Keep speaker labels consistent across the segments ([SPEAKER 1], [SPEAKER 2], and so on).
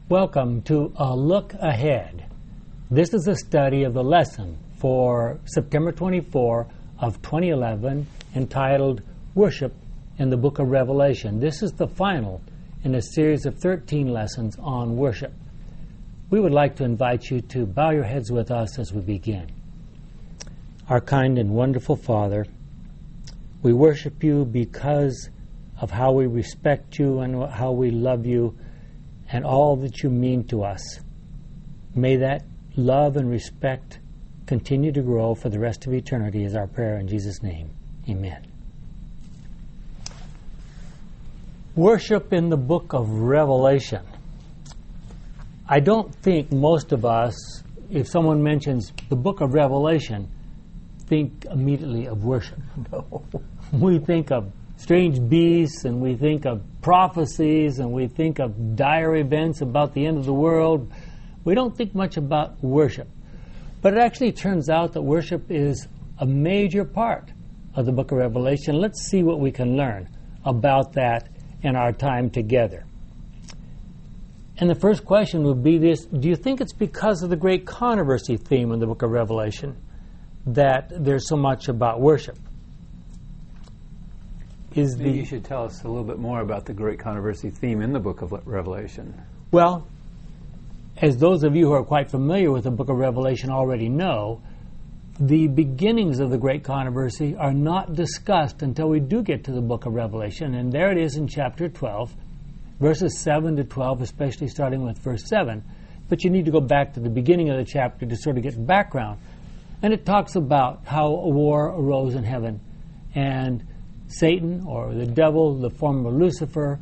[SPEAKER 1] Welcome to A Look Ahead. This is a study of the lesson for September 24 of 2011 entitled Worship in the Book of Revelation. This is the final in a series of 13 lessons on worship. We would like to invite you to bow your heads with us as we begin. Our kind and wonderful Father, we worship you because of how we respect you and how we love you and all that you mean to us. May that love and respect continue to grow for the rest of eternity is our prayer in Jesus' name. Amen. Worship in the book of Revelation. I don't think most of us, if someone mentions the book of Revelation, think immediately of worship.
[SPEAKER 2] No.
[SPEAKER 1] We think of strange beasts, and we think of prophecies, and we think of dire events about the end of the world. We don't think much about worship. But it actually turns out that worship is a major part of the book of Revelation. Let's see what we can learn about that in our time together. And the first question would be this: do you think it's because of the great controversy theme in the book of Revelation that there's so much about worship?
[SPEAKER 2] Maybe you should tell us a little bit more about the great controversy theme in the book of Revelation.
[SPEAKER 1] Well, as those of you who are quite familiar with the book of Revelation already know, the beginnings of the great controversy are not discussed until we do get to the book of Revelation. And there it is in chapter 12, verses 7 to 12, especially starting with verse 7. But you need to go back to the beginning of the chapter to sort of get background. And it talks about how a war arose in heaven, and Satan, or the devil, the form of Lucifer,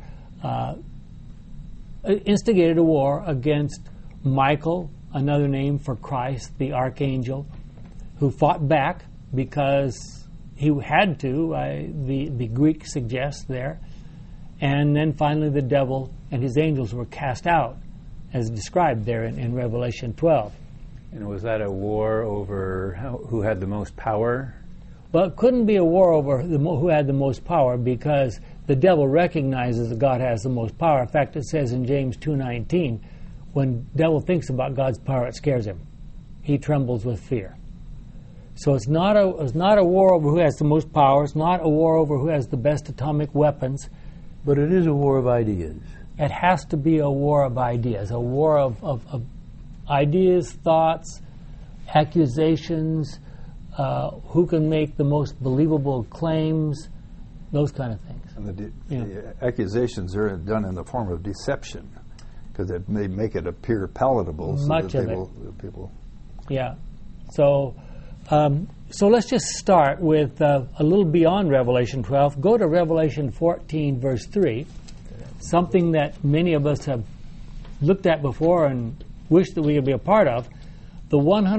[SPEAKER 1] instigated a war against Michael, another name for Christ, the archangel, who fought back because he had to, the Greek suggests there. And then finally the devil and his angels were cast out, as described there in Revelation 12.
[SPEAKER 2] And was that a war over who had the most power?
[SPEAKER 1] Well, it couldn't be a war over who had the most power, because the devil recognizes that God has the most power. In fact, it says in James 2:19, when the devil thinks about God's power, it scares him. He trembles with fear. So it's not a war over who has the most power. It's not a war over who has the best atomic weapons.
[SPEAKER 3] But it is a war of ideas.
[SPEAKER 1] It has to be a war of ideas, a war of ideas, thoughts, accusations, who can make the most believable claims, those kind of things.
[SPEAKER 3] And the accusations are done in the form of deception, because it may make it appear palatable.
[SPEAKER 1] Much
[SPEAKER 3] so
[SPEAKER 1] of
[SPEAKER 3] that people.
[SPEAKER 1] Yeah. So let's just start with a little beyond Revelation 12. Go to Revelation 14, verse 3, something that many of us have looked at before and wish that we could be a part of. The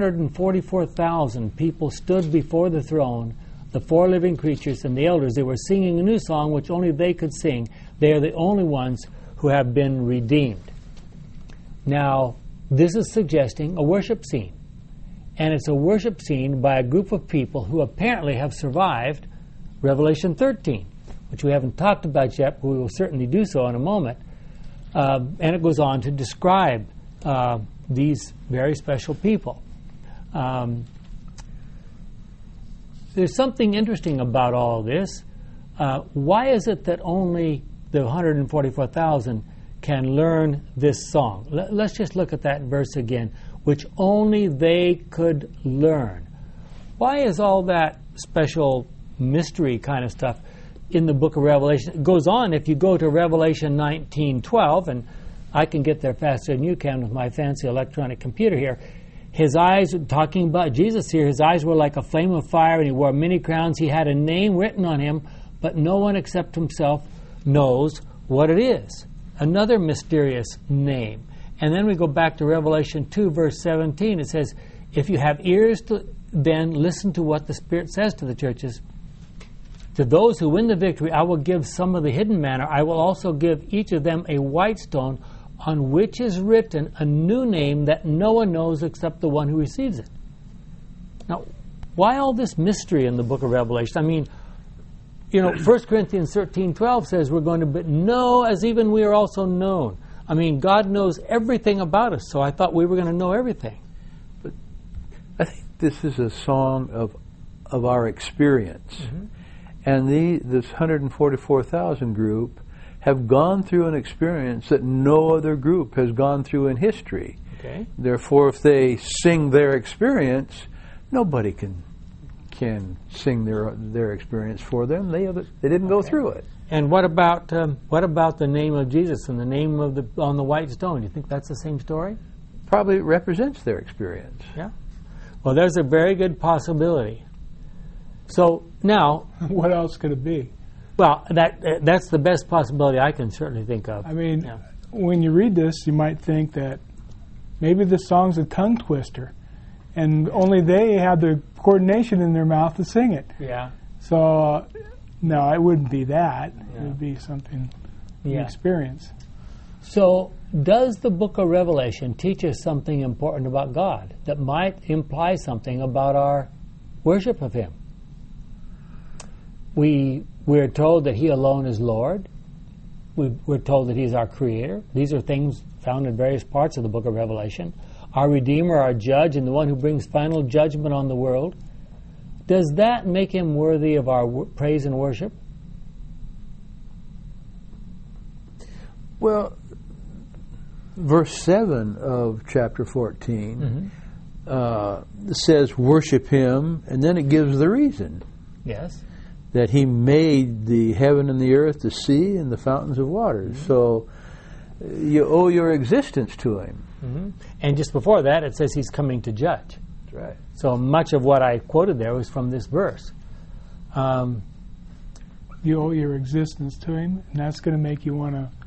[SPEAKER 1] 144,000 people stood before the throne, the four living creatures and the elders. They were singing a new song which only they could sing. They are the only ones who have been redeemed. Now, this is suggesting a worship scene. And it's a worship scene by a group of people who apparently have survived Revelation 13, which we haven't talked about yet, but we will certainly do so in a moment. And it goes on to describe these very special people. There's something interesting about all of this. Why is it that only the 144,000 can learn this song? Let's just look at that verse again, which only they could learn. Why is all that special mystery kind of stuff in the book of Revelation? It goes on, if you go to Revelation 19:12, and I can get there faster than you can with my fancy electronic computer here. His eyes, talking about Jesus here, his eyes were like a flame of fire, and he wore many crowns. He had a name written on him, but no one except himself knows what it is. Another mysterious name. And then we go back to Revelation 2, verse 17. It says, if you have ears, then listen to what the Spirit says to the churches. To those who win the victory, I will give some of the hidden manna. I will also give each of them a white stone on which is written a new name that no one knows except the one who receives it. Now, why all this mystery in the book of Revelation? I mean, 1 Corinthians 13:12 says we're going to know as even we are also known. I mean, God knows everything about us, so I thought we were going to know everything.
[SPEAKER 4] But I think this is a song of our experience.
[SPEAKER 1] Mm-hmm.
[SPEAKER 4] And this 144,000 group have gone through an experience that no other group has gone through in history.
[SPEAKER 1] Okay.
[SPEAKER 4] Therefore, if they sing their experience, nobody can sing their experience for them. They didn't go through it.
[SPEAKER 1] And what about the name of Jesus and the name of on the white stone? Do you think that's the same story?
[SPEAKER 4] Probably represents their experience.
[SPEAKER 1] Yeah. Well, there's a very good possibility. So now,
[SPEAKER 5] what else could it be?
[SPEAKER 1] well, that's the best possibility I can certainly think of.
[SPEAKER 5] I mean,
[SPEAKER 1] Yeah.
[SPEAKER 5] when you read this, you might think that maybe this song's a tongue twister, and only they have the coordination in their mouth to sing it.
[SPEAKER 1] Yeah.
[SPEAKER 5] So, no, it wouldn't be that.
[SPEAKER 1] Yeah.
[SPEAKER 5] It would be something you
[SPEAKER 1] Yeah.
[SPEAKER 5] experience.
[SPEAKER 1] So, does the book of Revelation teach us something important about God that might imply something about our worship of Him? We're told that He alone is Lord. We're told that He is our Creator. These are things found in various parts of the book of Revelation. Our Redeemer, our Judge, and the one who brings final judgment on the world. Does that make Him worthy of our praise and worship?
[SPEAKER 4] Well, verse 7 of chapter 14 says, worship Him, and then it gives the reason.
[SPEAKER 1] Yes.
[SPEAKER 4] That He made the heaven and the earth, the sea, and the fountains of waters. So you owe your existence to Him.
[SPEAKER 1] And just before that, it says He's coming to judge.
[SPEAKER 4] That's right.
[SPEAKER 1] So much of what I quoted there was from this verse.
[SPEAKER 5] You owe your existence to Him, and that's going to make you want to.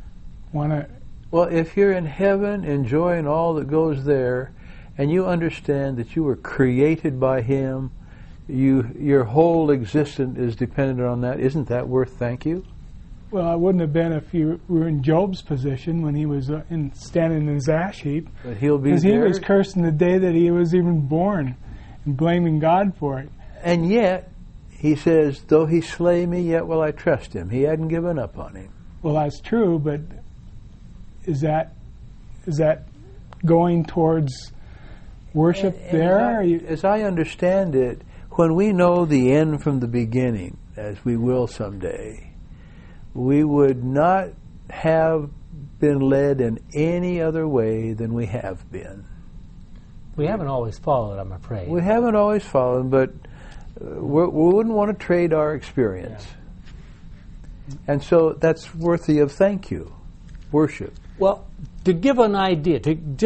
[SPEAKER 4] Well, if you're in heaven enjoying all that goes there, and you understand that you were created by Him, your whole existence is dependent on that, isn't that worth thank you?
[SPEAKER 5] Well, it wouldn't have been if you were in Job's position when he was standing in his ash heap.
[SPEAKER 4] But He'll be
[SPEAKER 5] Because
[SPEAKER 4] there.
[SPEAKER 5] he was cursing the day that he was even born and blaming God for it.
[SPEAKER 4] And yet, He says, though He slay me, yet will I trust Him. He hadn't given up on him.
[SPEAKER 5] Well, that's true, but is that going towards worship there?
[SPEAKER 4] As I understand it, when we know the end from the beginning, as we will someday, we would not have been led in any other way than we have been.
[SPEAKER 1] We haven't always followed, I'm afraid.
[SPEAKER 4] We haven't always followed, but we wouldn't want to trade our experience.
[SPEAKER 1] Yeah.
[SPEAKER 4] And so that's worthy of thank you, worship.
[SPEAKER 1] Well, to give an idea,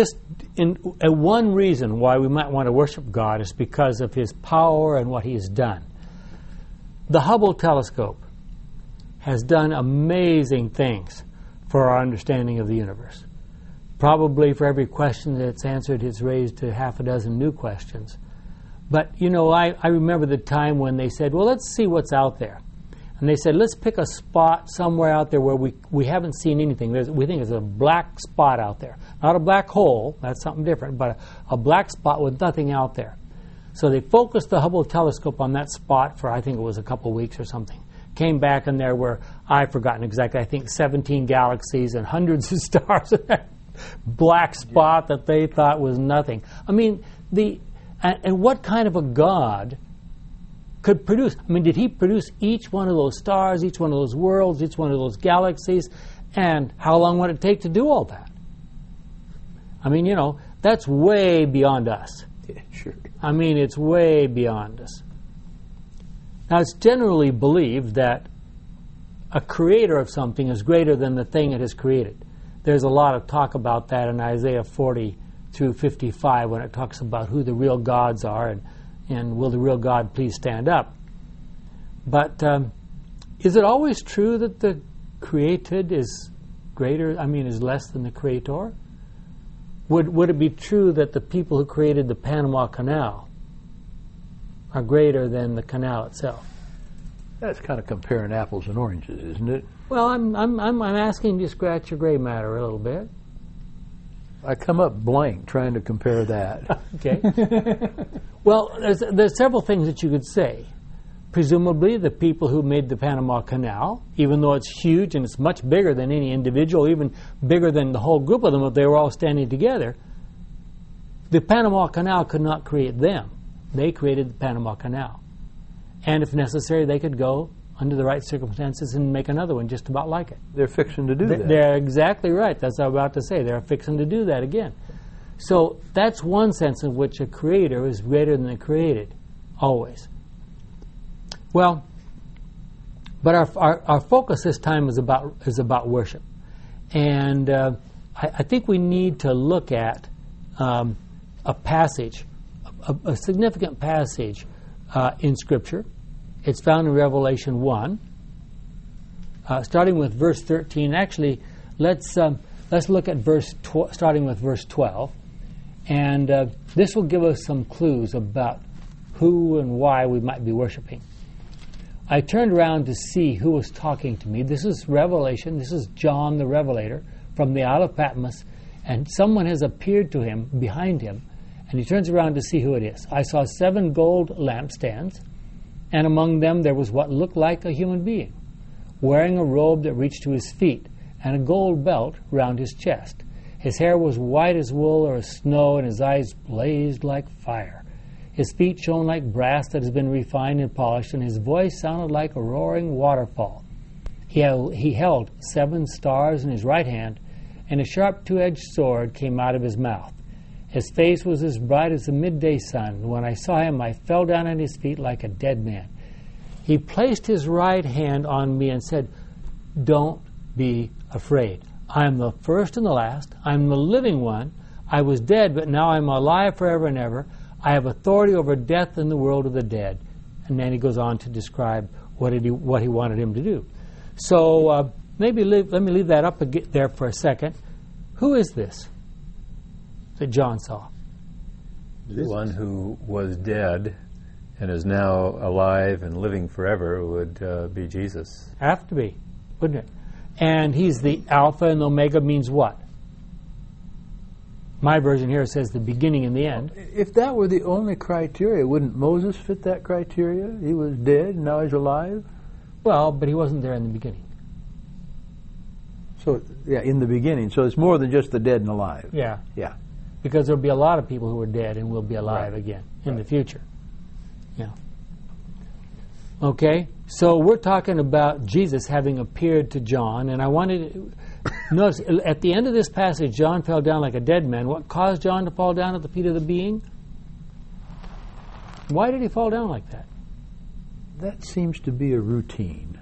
[SPEAKER 1] one reason why we might want to worship God is because of His power and what He has done. The Hubble telescope has done amazing things for our understanding of the universe. Probably for every question that it's answered, it's raised to half a dozen new questions. But, I remember the time when they said, well, let's see what's out there. And they said, let's pick a spot somewhere out there where we haven't seen anything. We think there's a black spot out there. Not a black hole, that's something different, but a black spot with nothing out there. So they focused the Hubble telescope on that spot for, I think it was a couple of weeks or something. Came back and there were, I've forgotten exactly, I think 17 galaxies and hundreds of stars in that black spot that they thought was nothing. I mean, and what kind of a God could produce? I mean, did He produce each one of those stars, each one of those worlds, each one of those galaxies? And how long would it take to do all that? I mean, that's way beyond us.
[SPEAKER 4] Yeah, sure.
[SPEAKER 1] I mean, it's way beyond us. Now, it's generally believed that a creator of something is greater than the thing it has created. There's a lot of talk about that in Isaiah 40 through 55 when it talks about who the real gods are and will the real God please stand up. But is it always true that the created is is less than the creator? Would it be true that the people who created the Panama Canal are greater than the canal itself?
[SPEAKER 4] That's kind of comparing apples and oranges, isn't it?
[SPEAKER 1] Well, I'm asking you to scratch your gray matter a little bit.
[SPEAKER 4] I come up blank trying to compare that.
[SPEAKER 1] Okay. Well, there's several things that you could say, presumably the people who made the Panama Canal, even though it's huge and it's much bigger than any individual, even bigger than the whole group of them if they were all standing together, the Panama Canal could not create them. They created the Panama Canal. And if necessary, they could go under the right circumstances and make another one just about like it.
[SPEAKER 4] They're fixing to do that.
[SPEAKER 1] They're exactly right. That's what I'm about to say. They're fixing to do that again. So that's one sense in which a creator is greater than the created, always. Well, but our focus this time is about worship. And I think we need to look at a passage, a significant passage in Scripture. It's found in Revelation 1, starting with verse 13. Actually, let's look at starting with verse 12, and this will give us some clues about who and why we might be worshiping. I turned around to see who was talking to me. This is Revelation. This is John the Revelator from the Isle of Patmos, and someone has appeared to him behind him, and he turns around to see who it is. I saw 7 gold lampstands, and among them there was what looked like a human being, wearing a robe that reached to his feet, and a gold belt round his chest. His hair was white as wool or as snow, and his eyes blazed like fire. His feet shone like brass that has been refined and polished, and his voice sounded like a roaring waterfall. He held 7 stars in his right hand, and a sharp 2-edged sword came out of his mouth. His face was as bright as the midday sun. When I saw him, I fell down at his feet like a dead man. He placed his right hand on me and said, "Don't be afraid. I am the first and the last. I am the living one. I was dead, but now I am alive forever and ever. I have authority over death and the world of the dead." And then he goes on to describe what he wanted him to do. So let me leave that up there for a second. Who is this that John saw?
[SPEAKER 2] The one who was dead and is now alive and living forever would be Jesus.
[SPEAKER 1] Have to be, wouldn't it? And he's the Alpha and Omega means what? My version here says the beginning and the end.
[SPEAKER 4] If that were the only criteria, wouldn't Moses fit that criteria? He was dead, now he's alive?
[SPEAKER 1] Well, but he wasn't there in the beginning.
[SPEAKER 4] So, yeah, in the beginning. So it's more than just the dead and alive.
[SPEAKER 1] Yeah.
[SPEAKER 4] Yeah.
[SPEAKER 1] Because there'll be a lot of people who are dead and will be alive again in the future. Yeah. Okay, so we're talking about Jesus having appeared to John, and I wanted to notice at the end of this passage, John fell down like a dead man. What caused John to fall down at the feet of the being? Why did he fall down like that?
[SPEAKER 4] That seems to be a routine.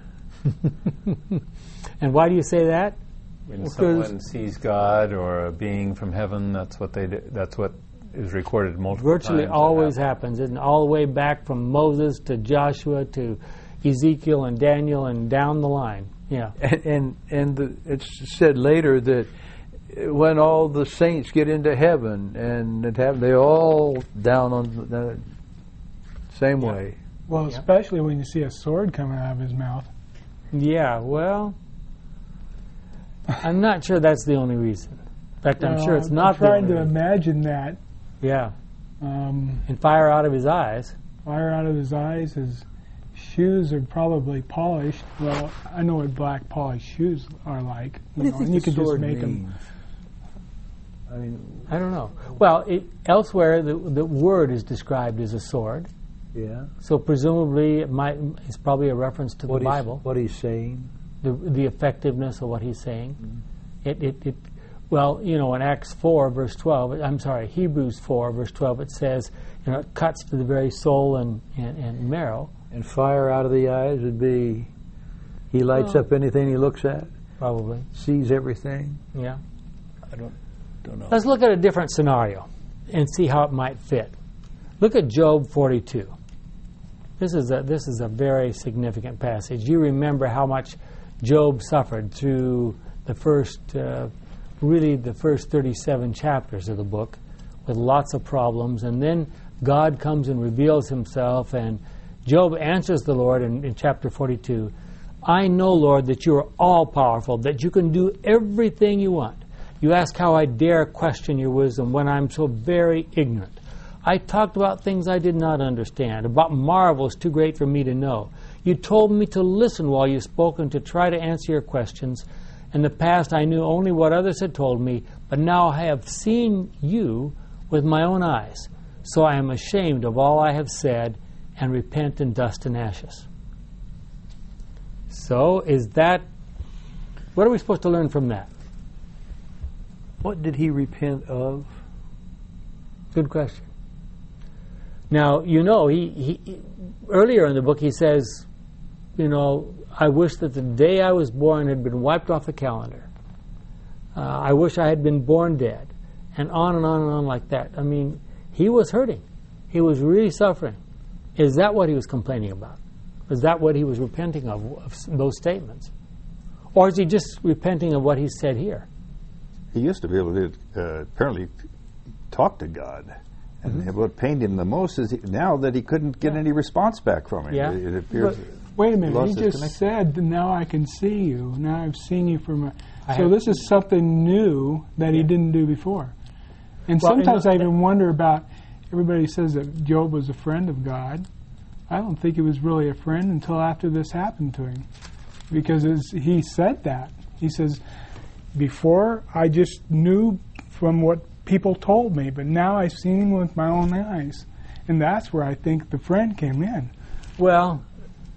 [SPEAKER 1] And why do you say that?
[SPEAKER 2] When someone sees God or a being from heaven, that's what they do. That's what is recorded multiple times.
[SPEAKER 1] Virtually always happens, isn't it? All the way back from Moses to Joshua to Ezekiel and Daniel and down the line. Yeah.
[SPEAKER 4] And it's said later that when all the saints get into heaven and they all down on the same way.
[SPEAKER 5] Well, especially when you see a sword coming out of his mouth.
[SPEAKER 1] Yeah, well, I'm not sure that's the only reason. In fact, I'm sure it's not the only
[SPEAKER 5] I'm trying to
[SPEAKER 1] reason.
[SPEAKER 5] imagine that.
[SPEAKER 1] Yeah. And fire out of his eyes.
[SPEAKER 5] Fire out of his eyes. His shoes are probably polished. Well, I know what black polished shoes are like.
[SPEAKER 4] What do you think
[SPEAKER 5] and you
[SPEAKER 4] the
[SPEAKER 5] could just
[SPEAKER 4] sword
[SPEAKER 5] make
[SPEAKER 4] means?
[SPEAKER 5] them.
[SPEAKER 1] I don't know. Well, elsewhere the word is described as a sword.
[SPEAKER 4] Yeah.
[SPEAKER 1] So presumably it's probably a reference to the Bible.
[SPEAKER 4] What he's saying.
[SPEAKER 1] The effectiveness of what he's saying. Well, you know, in Acts 4, verse 12, Hebrews 4, verse 12, it says, it cuts to the very soul and marrow.
[SPEAKER 4] And fire out of the eyes would be, he lights up anything he looks at?
[SPEAKER 1] Probably.
[SPEAKER 4] Sees everything?
[SPEAKER 1] Yeah.
[SPEAKER 4] I don't know.
[SPEAKER 1] Let's look at a different scenario and see how it might fit. Look at Job 42. This is a very significant passage. You remember how much Job suffered through the first 37 chapters of the book with lots of problems, and then God comes and reveals himself, and Job answers the Lord in chapter 42, "I know, Lord, that you are all-powerful, that you can do everything you want. You ask how I dare question your wisdom when I'm so very ignorant. I talked about things I did not understand, about marvels too great for me to know. You told me to listen while you spoke and to try to answer your questions. In the past, I knew only what others had told me, but now I have seen you with my own eyes. So I am ashamed of all I have said and repent in dust and ashes. So what are we supposed to learn from that?
[SPEAKER 4] What did he repent of?
[SPEAKER 1] Good question. Now, he earlier in the book he says, I wish that the day I was born had been wiped off the calendar. I wish I had been born dead. And on and on and on like that. I mean, he was hurting. He was really suffering. Is that what he was complaining about? Is that what he was repenting of those statements? Or is he just repenting of what he said here?
[SPEAKER 3] He used to be able to apparently talk to God. And what pained him the most is now that he couldn't get any response back from him.
[SPEAKER 1] Yeah.
[SPEAKER 3] It appears.
[SPEAKER 5] Wait a minute. He just said, now I can see you. Now I've seen you from a... So this is something new that he didn't do before. And sometimes I even wonder about, everybody says that Job was a friend of God. I don't think he was really a friend until after this happened to him. Because he said that. He says, before I just knew from what people told me, but now I've seen him with my own eyes. And that's where I think the friend came in.
[SPEAKER 1] Well,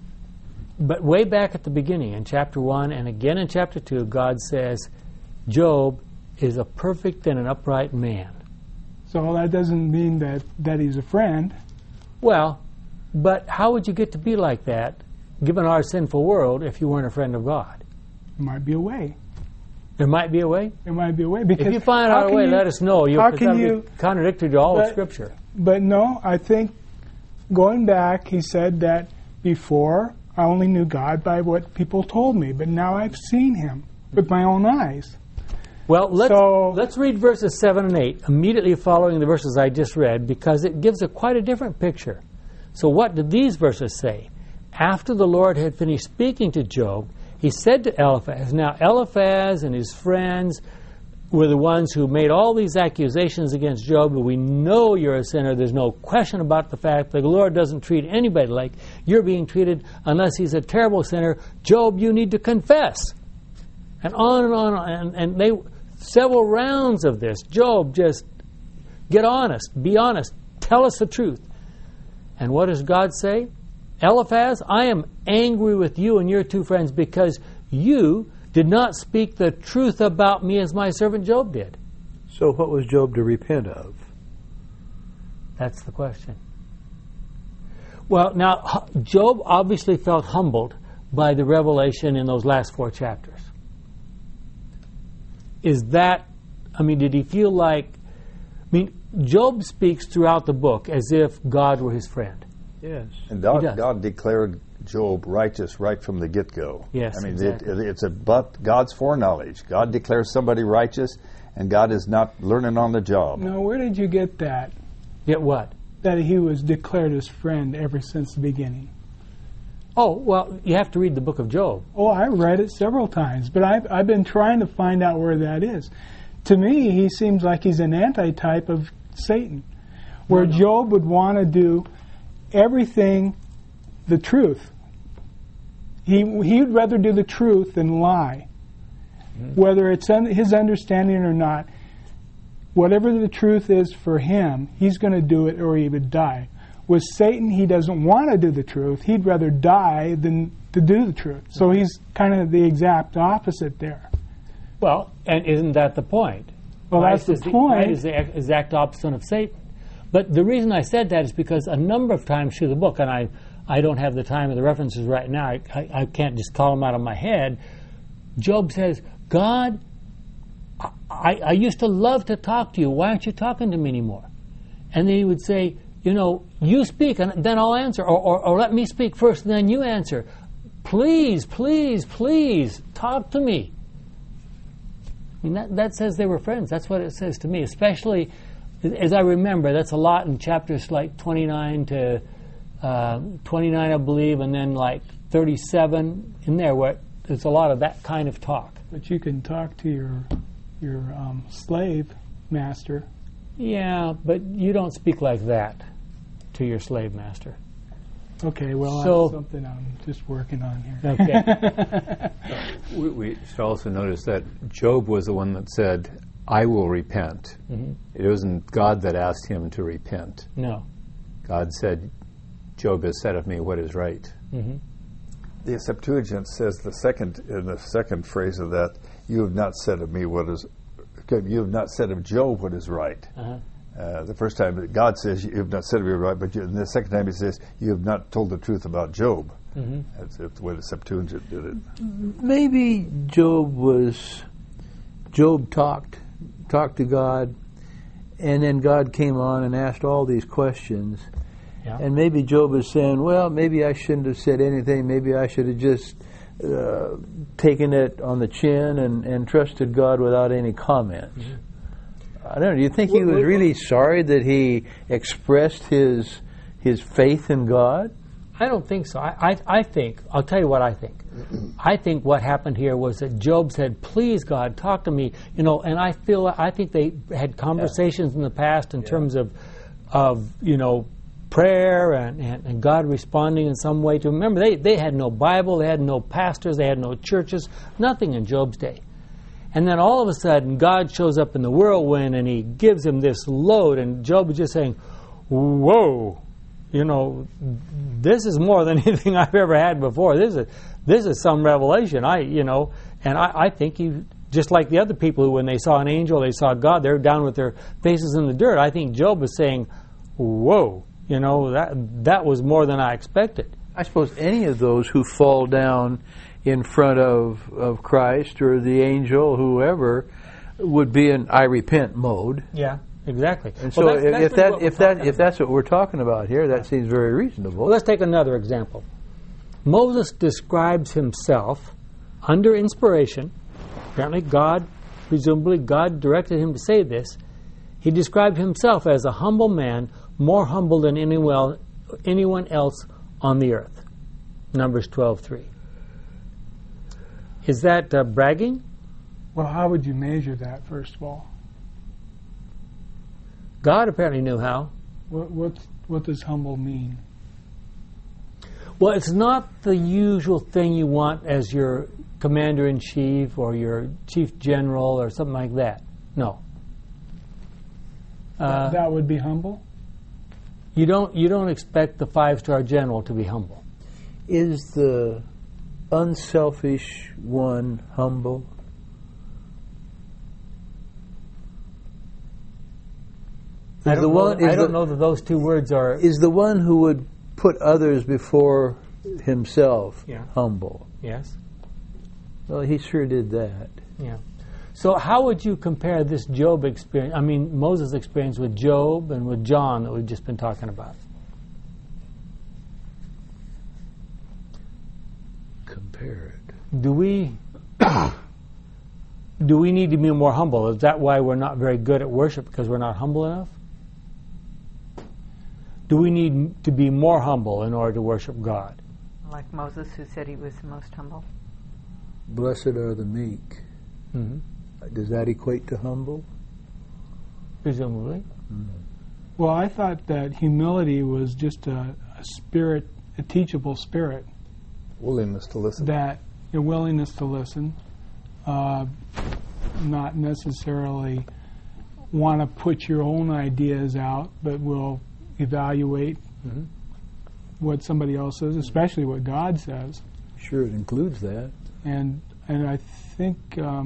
[SPEAKER 1] but way back at the beginning, in chapter 1 and again in chapter 2, God says, Job is a perfect and an upright man.
[SPEAKER 5] So that doesn't mean that he's a friend.
[SPEAKER 1] Well, but how would you get to be like that, given our sinful world, if you weren't a friend of God?
[SPEAKER 5] There might be a way.
[SPEAKER 1] There might be a way?
[SPEAKER 5] There might be a way. Because
[SPEAKER 1] if you find out a way, let us know.
[SPEAKER 5] How can you...
[SPEAKER 1] contradictory to all of Scripture.
[SPEAKER 5] But no, I think going back, he said that before I only knew God by what people told me, but now I've seen him with my own eyes.
[SPEAKER 1] Well, let's read verses 7 and 8 immediately following the verses I just read, because it gives quite a different picture. So what did these verses say? After the Lord had finished speaking to Job, he said to Eliphaz, now Eliphaz and his friends were the ones who made all these accusations against Job, but we know you're a sinner. There's no question about the fact that the Lord doesn't treat anybody like you're being treated unless he's a terrible sinner. Job, you need to confess. And on and on. And they several rounds of this. Job, just get honest. Be honest. Tell us the truth. And what does God say? Eliphaz, I am angry with you and your two friends because you did not speak the truth about me as my servant Job did.
[SPEAKER 4] So what was Job to repent of?
[SPEAKER 1] That's the question. Well, now, Job obviously felt humbled by the revelation in those last 4 chapters. Did he feel like... Job speaks throughout the book as if God were his friend.
[SPEAKER 4] Yes.
[SPEAKER 3] And God declared Job righteous right from the get-go.
[SPEAKER 1] Yes, exactly.
[SPEAKER 3] It's about God's foreknowledge. God declares somebody righteous, and God is not learning on the job.
[SPEAKER 5] Now, where did you get that?
[SPEAKER 1] Get what?
[SPEAKER 5] That he was declared his friend ever since the beginning.
[SPEAKER 1] Oh, well, you have to read the book of Job.
[SPEAKER 5] Oh, I read it several times, but I've been trying to find out where that is. To me, he seems like he's an antitype of Satan, where Job would want to do everything the truth. He'd rather do the truth than lie. Whether it's his understanding or not, whatever the truth is for him, he's going to do it or he would die. With Satan, he doesn't want to do the truth. He'd rather die than to do the truth. So he's kind of the exact opposite there.
[SPEAKER 1] Well, and isn't that the point?
[SPEAKER 5] Well, that's the point.
[SPEAKER 1] Christ is the exact opposite of Satan. But the reason I said that is because a number of times through the book, and I don't have the time of the references right now, I can't just call them out of my head, Job says, God, I used to love to talk to you. Why aren't you talking to me anymore? And then he would say, you speak, and then I'll answer. Or let me speak first, and then you answer. Please, please, please, talk to me. That says they were friends. That's what it says to me. Especially, as I remember, that's a lot in chapters like 29 to 29, I believe, and then like 37 in there, where there's a lot of that kind of talk.
[SPEAKER 5] But you can talk to your slave master
[SPEAKER 1] Yeah, but you don't speak like that to your slave master.
[SPEAKER 5] Okay, well,
[SPEAKER 1] So-
[SPEAKER 5] that's something I'm just working on here.
[SPEAKER 1] Okay.
[SPEAKER 2] We should also notice that Job was the one that said, I will repent.
[SPEAKER 1] Mhm.
[SPEAKER 2] It wasn't God that asked him to repent.
[SPEAKER 1] No.
[SPEAKER 2] God said, Job has said of me what is right.
[SPEAKER 1] Hmm.
[SPEAKER 3] The Septuagint says in the second phrase of that, you have not said of me what is, you have not said of Job what is right.
[SPEAKER 1] Uh-huh.
[SPEAKER 3] The first time that God says you have not said of me right, but and the second time he says you have not told the truth about Job.
[SPEAKER 1] Hmm.
[SPEAKER 3] That's the way the Septuagint did it.
[SPEAKER 4] Maybe Job talked to God, and then God came on and asked all these questions.
[SPEAKER 1] Yeah.
[SPEAKER 4] And maybe Job is saying, well, maybe I shouldn't have said anything. Maybe I should have just taken it on the chin and trusted God without any comments. I don't know. Do you think he was really sorry that he expressed his faith in God?
[SPEAKER 1] I don't think so. I think, I'll tell you what I think. I think what happened here was that Job said, please, God, talk to me. And I think they had conversations in the past in terms of prayer and God responding in some way to. Remember, they had no Bible, they had no pastors, they had no churches, nothing in Job's day. And then all of a sudden, God shows up in the whirlwind and he gives him this load, and Job is just saying, whoa, this is more than anything I've ever had before. This is some revelation. I think he, just like the other people who, when they saw an angel, they saw God, they're down with their faces in the dirt. I think Job is saying, whoa, that was more than I expected.
[SPEAKER 4] I suppose any of those who fall down in front of Christ or the angel, whoever, would be in I repent mode.
[SPEAKER 1] Yeah, exactly.
[SPEAKER 4] And so if that's what we're talking about here, that seems very reasonable.
[SPEAKER 1] Well, let's take another example. Moses describes himself under inspiration. Apparently presumably God directed him to say this. He described himself as a humble man, more humble than anyone else on the earth. Numbers 12:3. Is that bragging?
[SPEAKER 5] Well, how would you measure that, first of all?
[SPEAKER 1] God apparently knew how.
[SPEAKER 5] What does humble mean?
[SPEAKER 1] Well, it's not the usual thing you want as your commander-in-chief or your chief general or something like that. No.
[SPEAKER 5] That would be humble?
[SPEAKER 1] You don't expect the 5-star general to be humble.
[SPEAKER 4] Is the unselfish one humble?
[SPEAKER 1] I don't know that those two words are...
[SPEAKER 4] Is the one who would put others before himself humble?
[SPEAKER 1] Yes.
[SPEAKER 4] Well, he sure did that.
[SPEAKER 1] Yeah. So how would you compare this Job experience, Moses' experience with Job and with John that we've just been talking about?
[SPEAKER 4] Compare it.
[SPEAKER 1] Do we need to be more humble? Is that why we're not very good at worship, because we're not humble enough? Do we need to be more humble in order to worship God?
[SPEAKER 6] Like Moses, who said he was the most humble.
[SPEAKER 4] Blessed are the meek.
[SPEAKER 1] Mm-hmm.
[SPEAKER 4] Does that equate to humble?
[SPEAKER 1] Presumably.
[SPEAKER 4] Mm-hmm.
[SPEAKER 5] Well, I thought that humility was just a spirit, a teachable spirit.
[SPEAKER 3] Willingness to listen.
[SPEAKER 5] That a willingness to listen, not necessarily want to put your own ideas out, but will evaluate what somebody else says, especially what God says.
[SPEAKER 4] Sure, it includes that.
[SPEAKER 5] And I think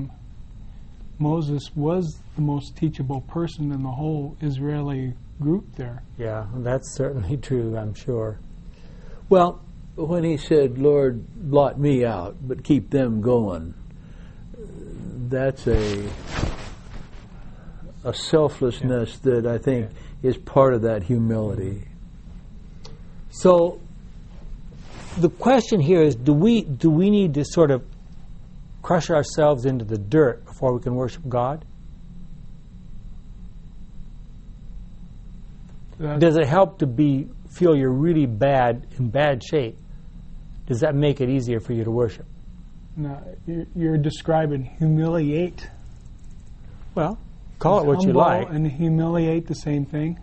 [SPEAKER 5] Moses was the most teachable person in the whole Israeli group there.
[SPEAKER 1] Yeah, that's certainly true, I'm sure. Well,
[SPEAKER 4] when he said, Lord, blot me out, but keep them going, that's a selflessness that I think is part of that humility.
[SPEAKER 1] So the question here is, do we need to sort of crush ourselves into the dirt before we can worship God? Does it help to feel you're really in bad shape? Does that make it easier for you to worship?
[SPEAKER 5] No, you're describing humiliate.
[SPEAKER 1] Well, Call it what you
[SPEAKER 5] humble
[SPEAKER 1] like.
[SPEAKER 5] and humiliate the same thing?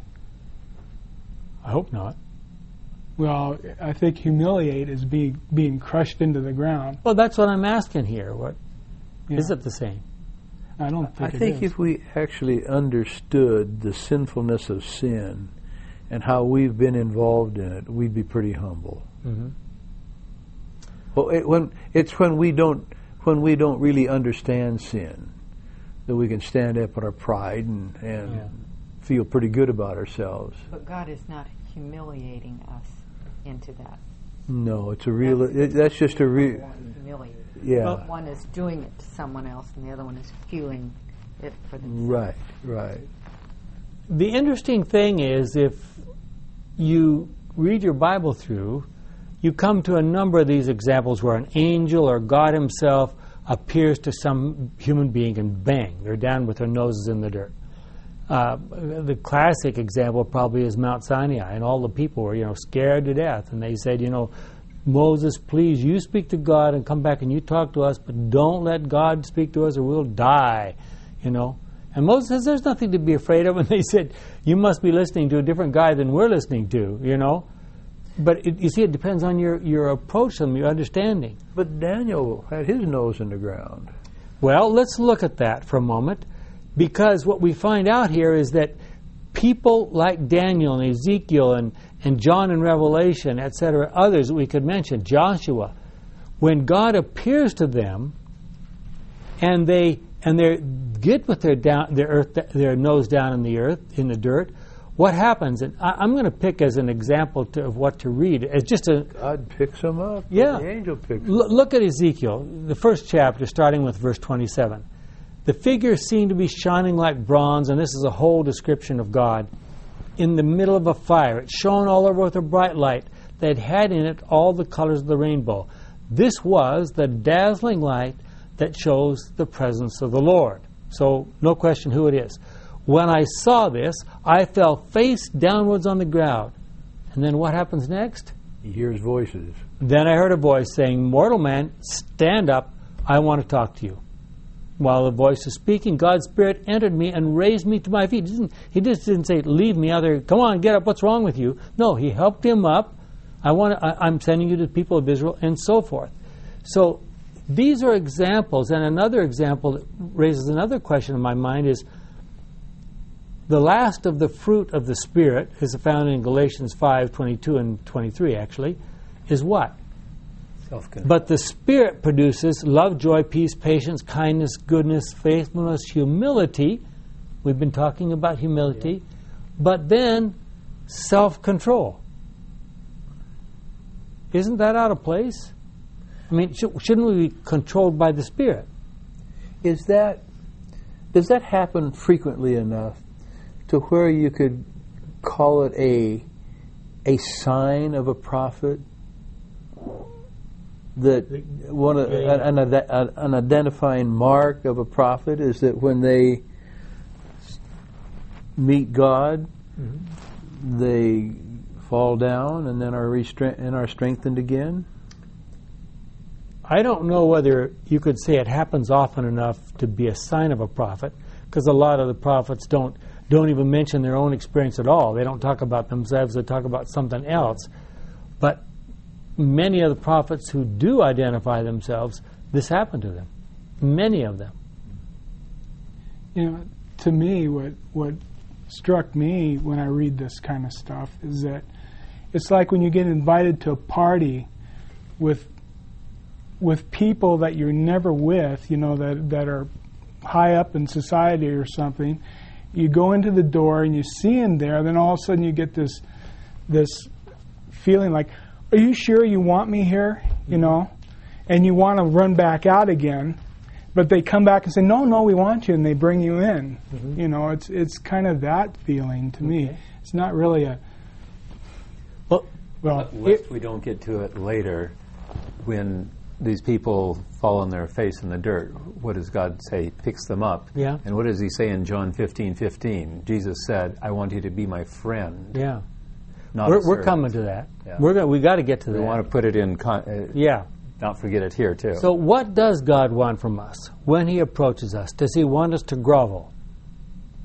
[SPEAKER 1] I hope not.
[SPEAKER 5] Well, I think humiliate is being crushed into the ground.
[SPEAKER 1] Well, that's what I'm asking here. What
[SPEAKER 5] Yeah.
[SPEAKER 1] is it the same?
[SPEAKER 5] I don't think
[SPEAKER 4] I think
[SPEAKER 5] it is.
[SPEAKER 4] if we actually understood the sinfulness of sin and how we've been involved in it, we'd be pretty humble.
[SPEAKER 1] Mm-hmm.
[SPEAKER 4] Well, when we don't really understand sin, that we can stand up in our pride and feel pretty good about ourselves.
[SPEAKER 6] But God is not humiliating us into that.
[SPEAKER 4] No, it's a real. That's just a real.
[SPEAKER 6] Humiliating.
[SPEAKER 4] Yeah.
[SPEAKER 6] One is doing it to someone else, and the other one is feeling it for themselves.
[SPEAKER 4] Right.
[SPEAKER 1] The interesting thing is, if you read your Bible through, you come to a number of these examples where an angel or God himself appears to some human being and bang, they're down with their noses in the dirt. The classic example probably is Mount Sinai, and all the people were, scared to death, and they said, Moses, please, you speak to God and come back and you talk to us, but don't let God speak to us or we'll die, And Moses says, there's nothing to be afraid of. And they said, you must be listening to a different guy than we're listening to, But you see, it depends on your approach to them, your understanding.
[SPEAKER 4] But Daniel had his nose in the ground.
[SPEAKER 1] Well, let's look at that for a moment, because what we find out here is that people like Daniel and Ezekiel and John in Revelation, etc., others that we could mention, Joshua, when God appears to them and they get with their nose down in the earth, in the dirt, what happens? And I'm going to pick as an example of what to read. It's just
[SPEAKER 4] God picks them up.
[SPEAKER 1] Yeah.
[SPEAKER 4] The angel picks them up.
[SPEAKER 1] Look at Ezekiel, the first chapter, starting with verse 27. The figures seem to be shining like bronze, and this is a whole description of God, in the middle of a fire. It shone all over with a bright light that had in it all the colors of the rainbow. This was the dazzling light that shows the presence of the Lord. So, no question who it is. When I saw this, I fell face downwards on the ground. And then what happens next?
[SPEAKER 4] He hears voices.
[SPEAKER 1] Then I heard a voice saying, mortal man, stand up, I want to talk to you. While the voice was speaking, God's Spirit entered me and raised me to my feet. He just didn't say, leave me out there, come on, get up, what's wrong with you? No, he helped him up. I'm sending you to the people of Israel, and so forth. So these are examples, and another example that raises another question in my mind is, the last of the fruit of the Spirit, is found in Galatians 5:22 and 23 actually, is what?
[SPEAKER 2] Self-control.
[SPEAKER 1] But the Spirit produces love, joy, peace, patience, kindness, goodness, faithfulness, humility. We've been talking about humility. Yeah. But then self-control. Isn't that out of place? I mean, shouldn't we be controlled by the Spirit?
[SPEAKER 4] Does that happen frequently enough to where you could call it a sign of a prophet? That an identifying mark of a prophet is that when they meet God, they fall down and then are strengthened again.
[SPEAKER 1] I don't know whether you could say it happens often enough to be a sign of a prophet, because a lot of the prophets don't even mention their own experience at all. They don't talk about themselves, they talk about something else. But many of the prophets who do identify themselves, this happened to them. Many of them.
[SPEAKER 5] To me, what struck me when I read this kind of stuff is that it's like when you get invited to a party with people that you're never with, that are high up in society or something. You go into the door and you see them there, then all of a sudden you get this feeling like, are you sure you want me here? And you want to run back out again, but they come back and say, no, we want you, and they bring you in. Mm-hmm. It's kind of that feeling to me. It's not really a...
[SPEAKER 2] Well, lest we don't get to it later, when these people fall on their face in the dirt, what does God say? Picks them up.
[SPEAKER 1] Yeah.
[SPEAKER 2] And what does he say in John 15:15? Jesus said, I want you to be my friend.
[SPEAKER 1] Yeah.
[SPEAKER 2] We're
[SPEAKER 1] coming to that.
[SPEAKER 2] Yeah.
[SPEAKER 1] We got to get to that.
[SPEAKER 2] We want to put it in... Not forget it here, too.
[SPEAKER 1] So what does God want from us when he approaches us? Does he want us to grovel?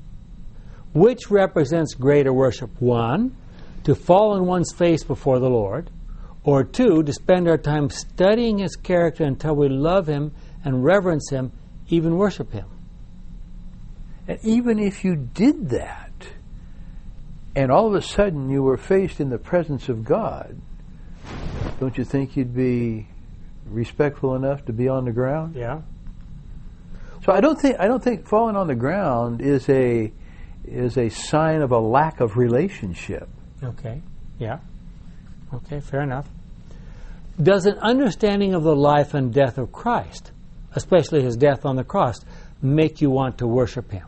[SPEAKER 1] Which represents greater worship? 1, to fall on one's face before the Lord, or 2, to spend our time studying His character until we love Him and reverence Him, even worship Him.
[SPEAKER 4] And even if you did that, and all of a sudden you were faced in the presence of God, don't you think you'd be respectful enough to be on the ground?
[SPEAKER 1] Yeah.
[SPEAKER 4] So I don't think falling on the ground is a sign of a lack of relationship.
[SPEAKER 1] Okay. Yeah. Okay, fair enough. Does an understanding of the life and death of Christ, especially His death on the cross, make you want to worship Him?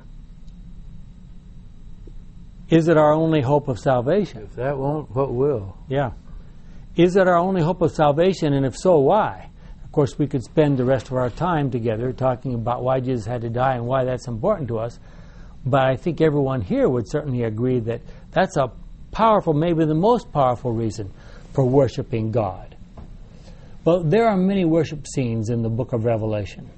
[SPEAKER 1] Is it our only hope of salvation?
[SPEAKER 4] If that won't, what will?
[SPEAKER 1] Yeah. Is it our only hope of salvation, and if so, why? Of course, we could spend the rest of our time together talking about why Jesus had to die and why that's important to us, but I think everyone here would certainly agree that that's a powerful, maybe the most powerful reason for worshiping God. Well, there are many worship scenes in the book of Revelation.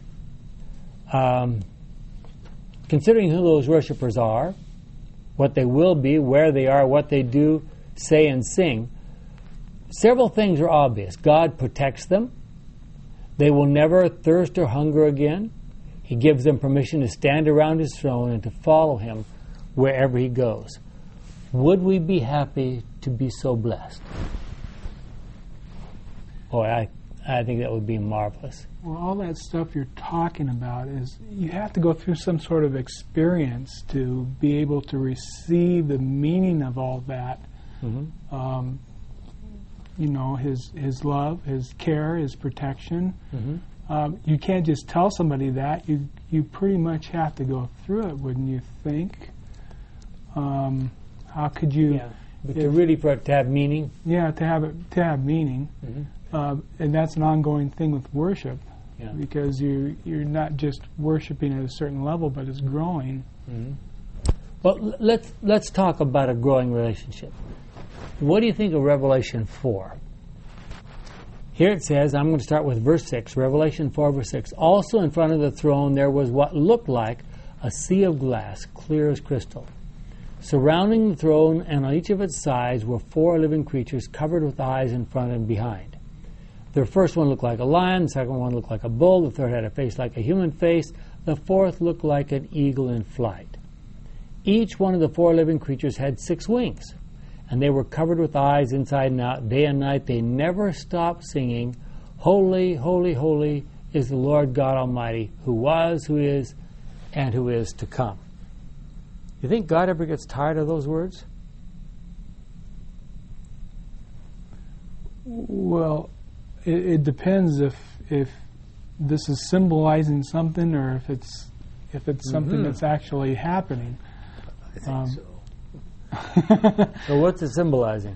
[SPEAKER 1] Considering who those worshipers are, what they will be, where they are, what they do, say, and sing, several things are obvious. God protects them. They will never thirst or hunger again. He gives them permission to stand around His throne and to follow Him wherever He goes. Would we be happy to be so blessed? Boy, I think that would be marvelous.
[SPEAKER 5] Well, all that stuff you're talking about is you have to go through some sort of experience to be able to receive the meaning of all that.
[SPEAKER 1] Mm-hmm.
[SPEAKER 5] His love, His care, His protection.
[SPEAKER 1] Mm-hmm.
[SPEAKER 5] You can't just tell somebody that. You pretty much have to go through it, wouldn't you think? How could you?
[SPEAKER 1] Yeah. But for it to have meaning.
[SPEAKER 5] Yeah, to have meaning.
[SPEAKER 1] Mm-hmm.
[SPEAKER 5] And that's an ongoing thing with worship,
[SPEAKER 1] Yeah.
[SPEAKER 5] because you're not just worshiping at a certain level, but it's growing.
[SPEAKER 1] Mm-hmm. Well, let's talk about a growing relationship. What do you think of Revelation 4? Here it says, I'm going to start with verse 6, Revelation 4, verse 6. Also in front of the throne there was what looked like a sea of glass, clear as crystal. Surrounding the throne and on each of its sides were 4 living creatures covered with eyes in front and behind. The first one looked like a lion, the second one looked like a bull, the third had a face like a human face, the fourth looked like an eagle in flight. Each one of the 4 living creatures had 6 wings, and they were covered with eyes inside and out, day and night. They never stopped singing, Holy, holy, holy is the Lord God Almighty, who was, who is, and who is to come. You think God ever gets tired of those words?
[SPEAKER 5] Well, it depends if this is symbolizing something or if it's something that's actually happening.
[SPEAKER 4] I think so.
[SPEAKER 1] So what's it symbolizing?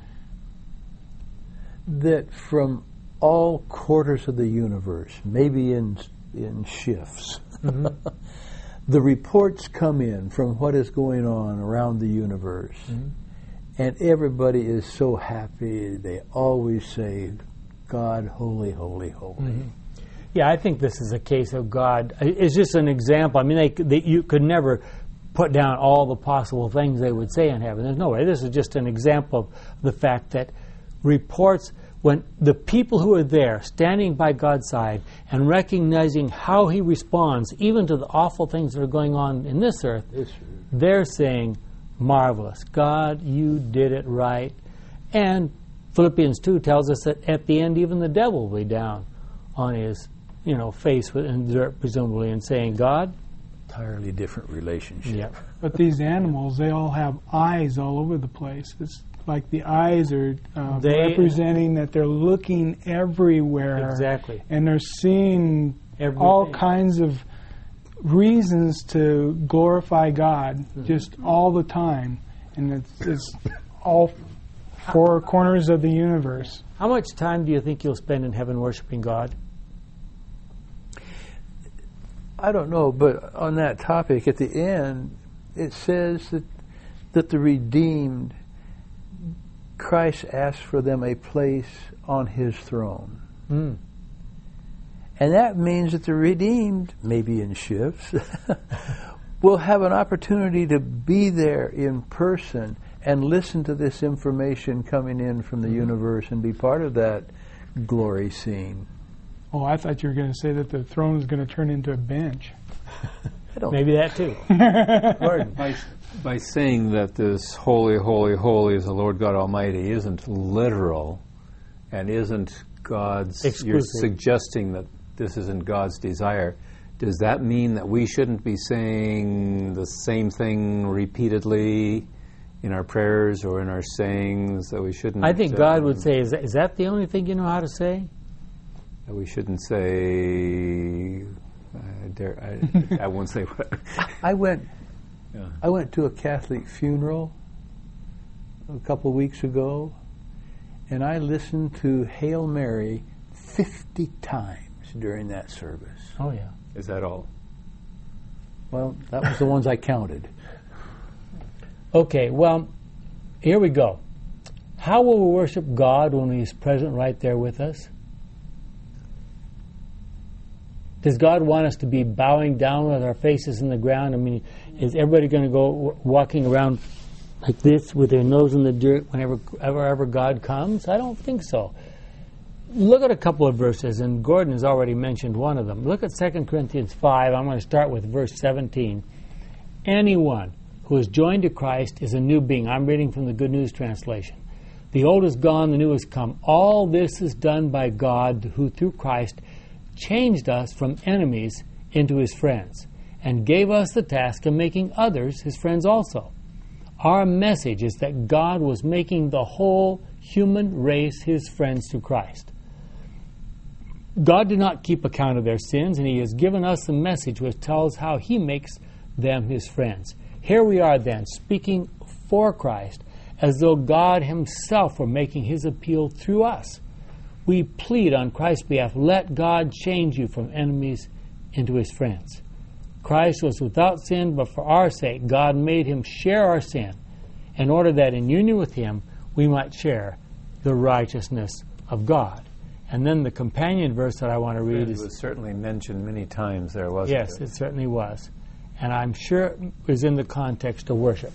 [SPEAKER 4] That from all quarters of the universe, maybe in shifts,
[SPEAKER 1] Mm-hmm.
[SPEAKER 4] the reports come in from what is going on around the universe.
[SPEAKER 1] Mm-hmm.
[SPEAKER 4] And everybody is so happy. They always say, God, holy, holy, holy.
[SPEAKER 1] Mm-hmm. Yeah, I think this is a case of God. It's just an example. I mean, you could never put down all the possible things they would say in heaven. There's no way. This is just an example of the fact that reports, when the people who are there, standing by God's side and recognizing how He responds, even to the awful things that are going on in this earth, they're saying, marvelous. God, you did it right. And Philippians 2 tells us that at the end, even the devil will be down on his face in dirt, presumably, and saying, God,
[SPEAKER 4] Entirely different relationship.
[SPEAKER 1] yeah.
[SPEAKER 5] But these animals, they all have eyes all over the place. It's like the eyes are representing that they're looking everywhere.
[SPEAKER 1] Exactly.
[SPEAKER 5] And they're seeing
[SPEAKER 1] Everything.
[SPEAKER 5] all kinds of reasons to glorify God just all the time. And it's all 4 corners of the universe.
[SPEAKER 1] How much time do you think you'll spend in heaven worshiping God?
[SPEAKER 4] I don't know, but on that topic, at the end, it says that the redeemed, Christ asked for them a place on His throne.
[SPEAKER 1] Mm.
[SPEAKER 4] And that means that the redeemed, maybe in shifts, will have an opportunity to be there in person and listen to this information coming in from the universe and be part of that glory scene.
[SPEAKER 5] Oh, I thought you were going to say that the throne is going to turn into a bench.
[SPEAKER 1] Maybe that too.
[SPEAKER 4] Gordon.
[SPEAKER 2] By saying that this holy, holy, holy is the Lord God Almighty isn't literal and isn't God's,
[SPEAKER 1] Exclusive.
[SPEAKER 2] you're suggesting that this isn't God's desire, does that mean that we shouldn't be saying the same thing repeatedly in our prayers or in our sayings, that we shouldn't...
[SPEAKER 1] I think God would say, is that the only thing you know how to say?
[SPEAKER 2] That we shouldn't say... I won't say what...
[SPEAKER 4] I went to a Catholic funeral a couple of weeks ago, and I listened to Hail Mary 50 times during that service.
[SPEAKER 1] Oh, yeah.
[SPEAKER 2] Is that all?
[SPEAKER 4] Well, that was the ones I counted.
[SPEAKER 1] Okay, well, here we go. How will we worship God when He's present right there with us? Does God want us to be bowing down with our faces in the ground? I mean, is everybody going to go walking around like this with their nose in the dirt whenever God comes? I don't think so. Look at a couple of verses, and Gordon has already mentioned one of them. Look at 2 Corinthians 5. I'm going to start with verse 17. Anyone who is joined to Christ is a new being. I'm reading from the Good News Translation. The old is gone, the new has come. All this is done by God, who through Christ changed us from enemies into His friends, and gave us the task of making others His friends also. Our message is that God was making the whole human race His friends through Christ. God did not keep account of their sins, and He has given us a message which tells how He makes them His friends. Here we are then, speaking for Christ, as though God Himself were making His appeal through us. We plead on Christ's behalf, let God change you from enemies into His friends. Christ was without sin, but for our sake, God made Him share our sin, in order that in union with Him, we might share the righteousness of God. And then the companion verse that I want to read
[SPEAKER 2] It was certainly mentioned many times there, wasn't it?
[SPEAKER 1] Yes, it certainly was. And I'm sure it was in the context of worship.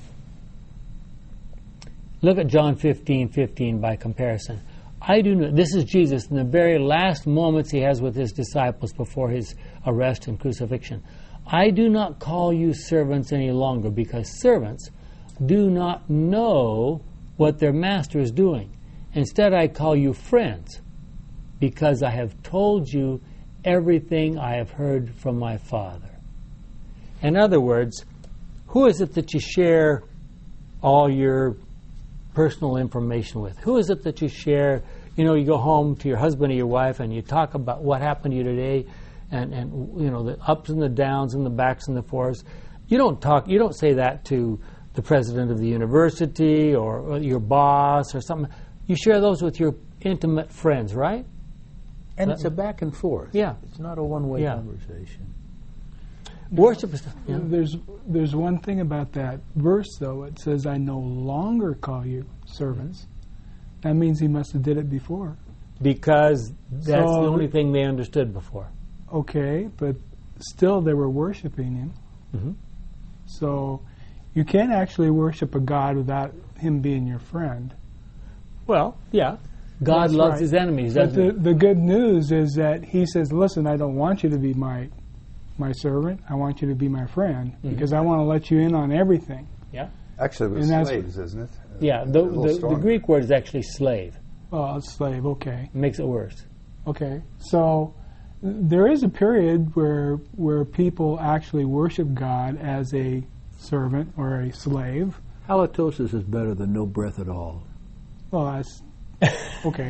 [SPEAKER 1] Look at John 15:15 by comparison. I do know, this is Jesus in the very last moments He has with His disciples before His arrest and crucifixion. I do not call you servants any longer, because servants do not know what their master is doing. Instead, I call you friends, because I have told you everything I have heard from my Father. In other words, who is it that you share all your personal information with? Who is it that you share? You know, you go home to your husband or your wife and you talk about what happened to you today, and you know, the ups and the downs and the backs and the forths. You don't say that to the president of the university or your boss or something. You share those with your intimate friends, right?
[SPEAKER 4] And it's a back and forth.
[SPEAKER 1] Yeah.
[SPEAKER 4] It's not a one-way conversation.
[SPEAKER 1] Worship is... Yeah.
[SPEAKER 5] There's one thing about that verse, though. It says, I no longer call you servants. That means He must have did it before.
[SPEAKER 1] Because that's the only thing they understood before.
[SPEAKER 5] Okay, but still they were worshiping Him.
[SPEAKER 1] Mm-hmm.
[SPEAKER 5] So you can't actually worship a God without Him being your friend.
[SPEAKER 1] Well, yeah. God loves
[SPEAKER 5] right.
[SPEAKER 1] His enemies,
[SPEAKER 5] But
[SPEAKER 1] doesn't He?
[SPEAKER 5] the good news is that He says, listen, I don't want you to be my servant. I want you to be my friend, because I want to let you in on everything.
[SPEAKER 1] Yeah.
[SPEAKER 3] Actually, it was slaves, isn't it?
[SPEAKER 1] Yeah, the Greek word is actually slave.
[SPEAKER 5] Oh, slave, okay.
[SPEAKER 1] It makes it worse.
[SPEAKER 5] Okay, so there is a period where people actually worship God as a servant or a slave.
[SPEAKER 4] Halitosis is better than no breath at all.
[SPEAKER 5] Well, that's okay.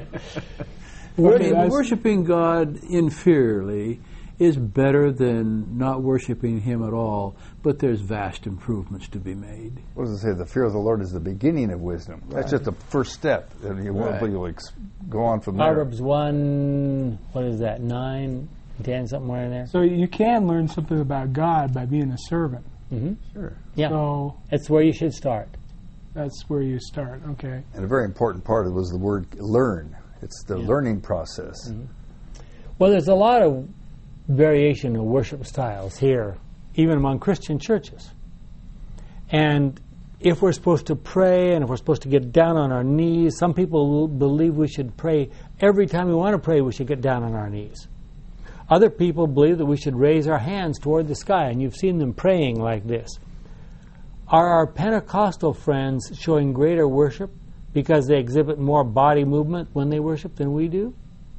[SPEAKER 4] Worshipping God inferiorly is better than not worshiping Him at all, but there's vast improvements to be made.
[SPEAKER 3] What does it say? The fear of the Lord is the beginning of wisdom. Right. That's just the first step. And you'll go on from there.
[SPEAKER 1] Proverbs 1, what is that, 9, 10, somewhere in there?
[SPEAKER 5] So you can learn something about God by being a servant.
[SPEAKER 1] Mm-hmm.
[SPEAKER 3] Sure.
[SPEAKER 1] Yeah,
[SPEAKER 5] so
[SPEAKER 1] that's where you should start.
[SPEAKER 5] That's where you start, okay.
[SPEAKER 3] And a very important part of it was the word learn. It's the learning process.
[SPEAKER 1] Mm-hmm. Well, there's a lot of variation of worship styles here even among Christian churches. And if we're supposed to pray and if we're supposed to get down on our knees, some people believe we should pray every time we want to pray, we should get down on our knees. Other people believe that we should raise our hands toward the sky, and you've seen them praying like this. Are our Pentecostal friends showing greater worship because they exhibit more body movement when they worship than we do?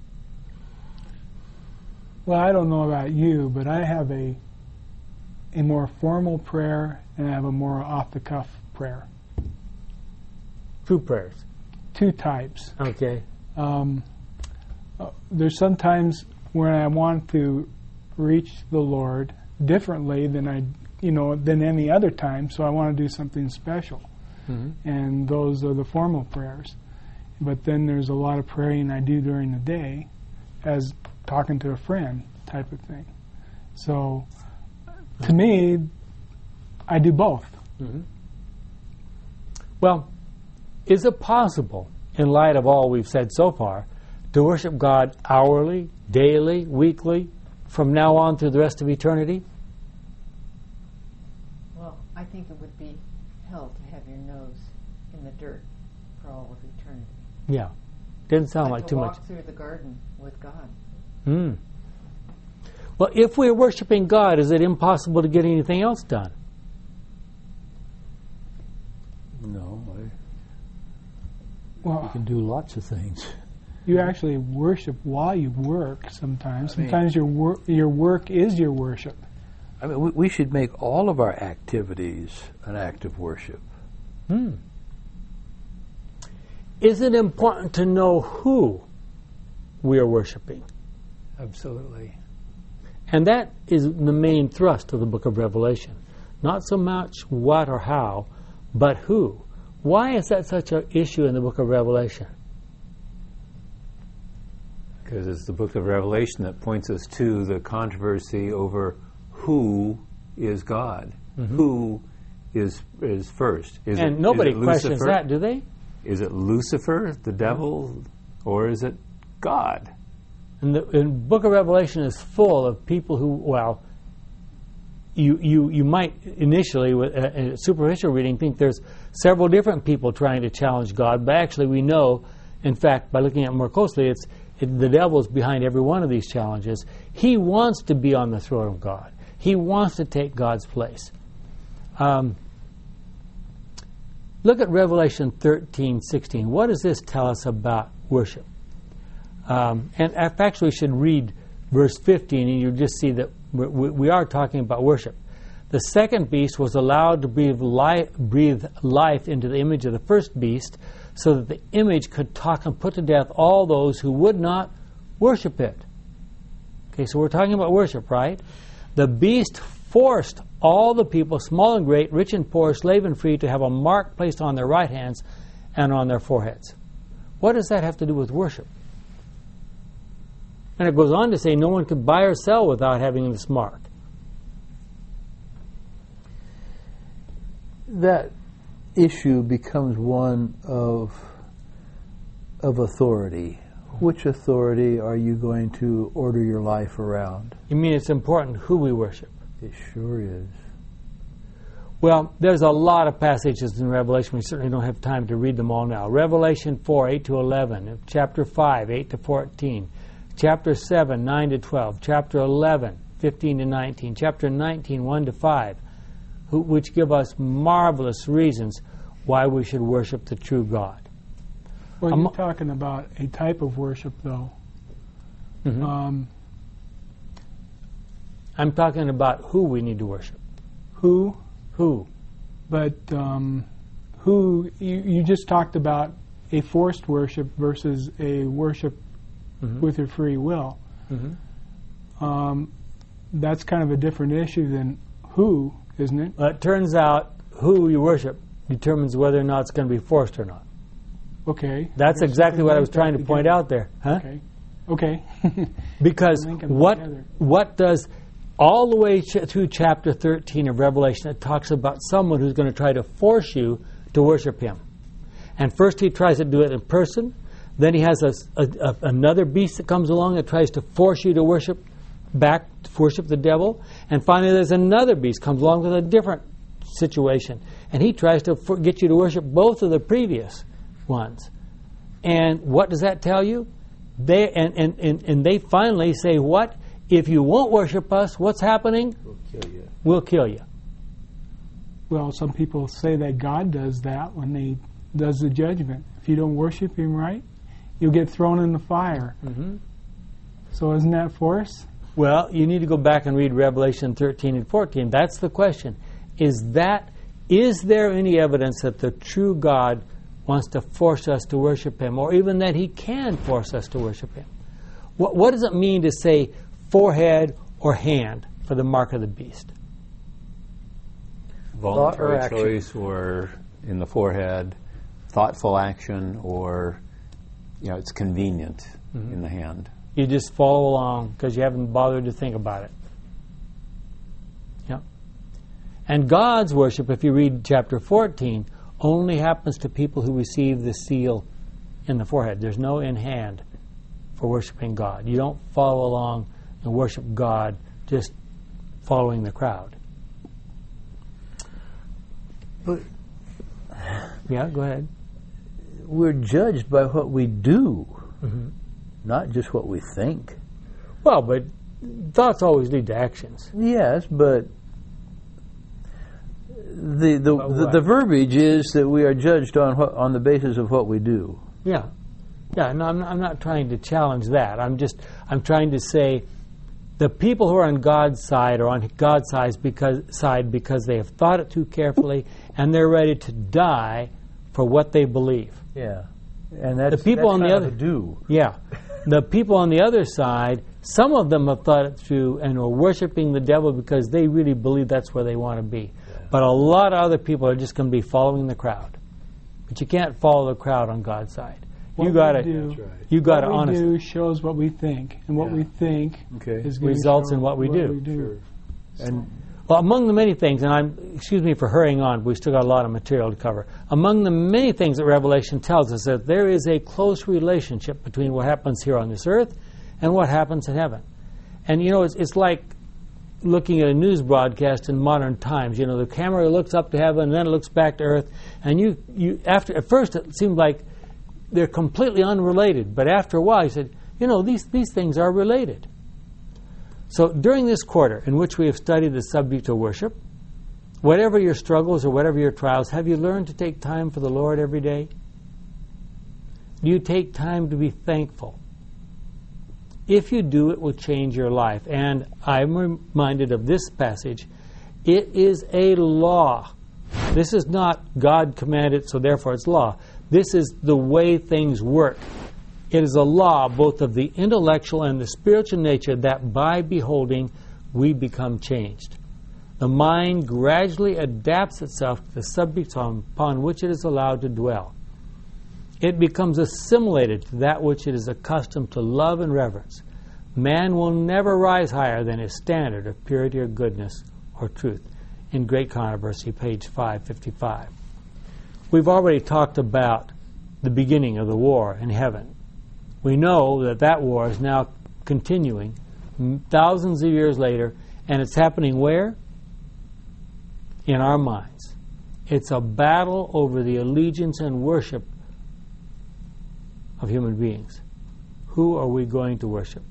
[SPEAKER 5] Well, I don't know about you, but I have a more formal prayer and I have a more off-the-cuff prayer.
[SPEAKER 1] Two prayers.
[SPEAKER 5] Two types.
[SPEAKER 1] Okay.
[SPEAKER 5] There's sometimes when I want to reach the Lord differently than than any other time, so I want to do something special. Mm-hmm. And those are the formal prayers. But then there's a lot of praying I do during the day as talking to a friend type of thing. So to me, I do both.
[SPEAKER 1] Mm-hmm. Well, is it possible, in light of all we've said so far, to worship God hourly, daily, weekly, from now on through the rest of eternity?
[SPEAKER 6] Well, I think it would be hell to have your nose in the dirt for all of eternity.
[SPEAKER 1] Yeah. Didn't sound like too much.
[SPEAKER 6] To walk through the garden with God.
[SPEAKER 1] Well, if we're worshiping God, is it impossible to get anything else done?
[SPEAKER 4] No.
[SPEAKER 5] Well,
[SPEAKER 4] you can do lots of things.
[SPEAKER 5] You actually worship while you work sometimes. Sometimes your work is your worship.
[SPEAKER 4] I mean, we should make all of our activities an act of worship.
[SPEAKER 1] Is it important to know who we are worshiping?
[SPEAKER 2] Absolutely.
[SPEAKER 1] And that is the main thrust of the book of Revelation. Not so much what or how, but who. Why is that such an issue in the book of Revelation?
[SPEAKER 2] Because it's the book of Revelation that points us to the controversy over who is God, who is first.
[SPEAKER 1] And nobody questions that, do they?
[SPEAKER 2] Is it Lucifer, the devil, or is it God?
[SPEAKER 1] And the book of Revelation is full of people who, well, you might initially, with a superficial reading, think there's several different people trying to challenge God, but actually we know, in fact, by looking at it more closely, the devil's behind every one of these challenges. He wants to be on the throne of God. He wants to take God's place. Look at Revelation 13:16. What does this tell us about worship? And actually, we should read verse 15, and you'll just see that we are talking about worship. The second beast was allowed to breathe life into the image of the first beast, so that the image could talk and put to death all those who would not worship it. Okay, so we're talking about worship, right? The beast forced all the people, small and great, rich and poor, slave and free, to have a mark placed on their right hands and on their foreheads. What does that have to do with worship? And it goes on to say no one could buy or sell without having this mark.
[SPEAKER 4] That issue becomes one of authority. Which authority are you going to order your life around?
[SPEAKER 1] You mean it's important who we worship?
[SPEAKER 4] It sure is.
[SPEAKER 1] Well, there's a lot of passages in Revelation. We certainly don't have time to read them all now. Revelation 4, 8 to 11, chapter 5, 8 to 14, chapter 7, 9 to 12, chapter 11, 15 to 19, chapter 19, 1 to 5, which give us marvelous reasons why we should worship the true God.
[SPEAKER 5] Well, you're talking about a type of worship, though.
[SPEAKER 1] Mm-hmm. I'm talking about who we need to worship.
[SPEAKER 5] Who?
[SPEAKER 1] Who?
[SPEAKER 5] But who? You just talked about a forced worship versus a worship with your free will. That's kind of a different issue than who, isn't it?
[SPEAKER 1] Well, it turns out who you worship determines whether or not it's going to be forced or not.
[SPEAKER 5] Okay.
[SPEAKER 1] That's exactly what I was trying to point out there. Huh?
[SPEAKER 5] Okay.
[SPEAKER 1] Because what does, all the way through chapter 13 of Revelation, it talks about someone who's going to try to force you to worship him. And first he tries to do it in person. Then he has another beast that comes along that tries to force you to worship back to worship the devil. And finally, there's another beast comes along with a different situation, and he tries to get you to worship both of the previous ones. And what does that tell you? They finally say, what? If you won't worship us, what's happening?
[SPEAKER 4] We'll kill you.
[SPEAKER 1] We'll kill you.
[SPEAKER 5] Well, some people say that God does that when He does the judgment. If you don't worship Him right, you'll get thrown in the fire.
[SPEAKER 1] Mm-hmm.
[SPEAKER 5] So isn't that force?
[SPEAKER 1] Well, you need to go back and read Revelation 13 and 14. That's the question. Is there any evidence that the true God wants to force us to worship Him, or even that He can force us to worship Him? What does it mean to say forehead or hand for the mark of the beast?
[SPEAKER 2] Voluntary
[SPEAKER 4] Thought or
[SPEAKER 2] choice, or in the forehead, thoughtful action, or it's convenient in the hand.
[SPEAKER 1] You just follow along because you haven't bothered to think about it. Yeah. And God's worship, if you read chapter 14, only happens to people who receive the seal in the forehead. There's no in hand for worshiping God. You don't follow along and worship God just following the crowd.
[SPEAKER 4] But
[SPEAKER 1] Yeah, go ahead.
[SPEAKER 4] we're judged by what we do, not just what we think.
[SPEAKER 1] Well, but thoughts always lead to actions.
[SPEAKER 4] Yes, but the verbiage is that we are judged on the basis of what we do.
[SPEAKER 1] Yeah. Yeah, no, I'm not trying to challenge that. I'm trying to say the people who are on God's side are on God's side because they have thought it too carefully and they're ready to die for what they believe.
[SPEAKER 4] Yeah, and that's
[SPEAKER 1] The people
[SPEAKER 4] that's
[SPEAKER 1] on the
[SPEAKER 4] kind
[SPEAKER 1] other
[SPEAKER 4] of a do.
[SPEAKER 1] Yeah. The people on the other side, some of them have thought it through and are worshiping the devil because they really believe that's where they want to be. Yeah. But a lot of other people are just going to be following the crowd. But you can't follow the crowd on God's side. You got to
[SPEAKER 5] What we do shows what we think, and what we think is going
[SPEAKER 1] results
[SPEAKER 5] to show
[SPEAKER 1] in what we do.
[SPEAKER 4] Sure. And
[SPEAKER 1] Well, among the many things, and excuse me for hurrying on, but we still got a lot of material to cover. Among the many things that Revelation tells us that there is a close relationship between what happens here on this earth and what happens in heaven. And it's like looking at a news broadcast in modern times. The camera looks up to heaven and then it looks back to earth, and at first it seemed like they're completely unrelated, but after a while you said, these things are related. So during this quarter in which we have studied the subject of worship, whatever your struggles or whatever your trials, have you learned to take time for the Lord every day? Do you take time to be thankful? If you do, it will change your life. And I'm reminded of this passage. It is a law. This is not God commanded, so therefore it's law. This is the way things work. It is a law both of the intellectual and the spiritual nature that by beholding we become changed. The mind gradually adapts itself to the subjects upon which it is allowed to dwell. It becomes assimilated to that which it is accustomed to love and reverence. Man will never rise higher than his standard of purity or goodness or truth. In Great Controversy, page 555. We've already talked about the beginning of the war in heaven. We know that war is now continuing thousands of years later, and it's happening where? In our minds. It's a battle over the allegiance and worship of human beings. Who are we going to worship?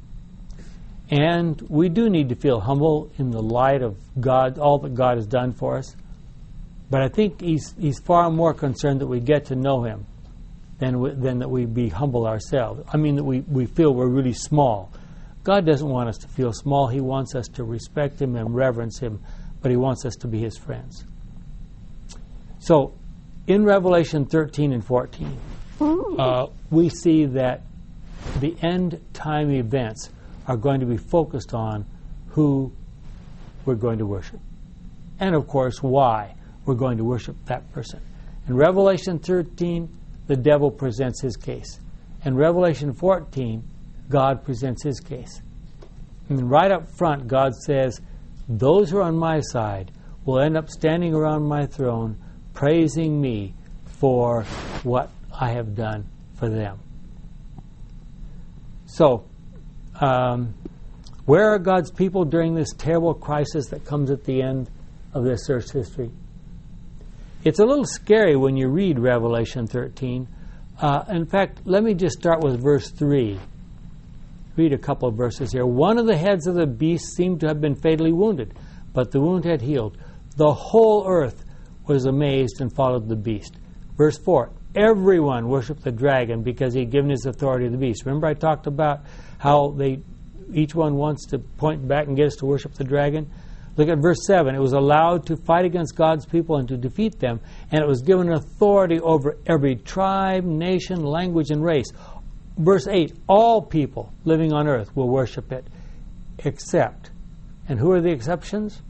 [SPEAKER 1] And we do need to feel humble in the light of God, all that God has done for us. But I think he's far more concerned that we get to know Him than that we be humble ourselves. I mean, that we feel we're really small. God doesn't want us to feel small. He wants us to respect Him and reverence Him, but He wants us to be His friends. So, in Revelation 13 and 14, we see that the end time events are going to be focused on who we're going to worship. And, of course, why we're going to worship that person. In Revelation 13, the devil presents his case. In Revelation 14, God presents His case. And right up front, God says, those who are on my side will end up standing around my throne praising me for what I have done for them. So, Where are God's people during this terrible crisis that comes at the end of this earth's history? It's a little scary when you read Revelation 13. In fact, let me just start with verse 3. Read a couple of verses here. One of the heads of the beast seemed to have been fatally wounded, but the wound had healed. The whole earth was amazed and followed the beast. Verse 4. Everyone worshipped the dragon because he had given his authority to the beast. Remember I talked about how each one wants to point back and get us to worship the dragon? Look at verse 7. It was allowed to fight against God's people and to defeat them, and it was given authority over every tribe, nation, language, and race. Verse 8. All people living on earth will worship it, except. And who are the exceptions?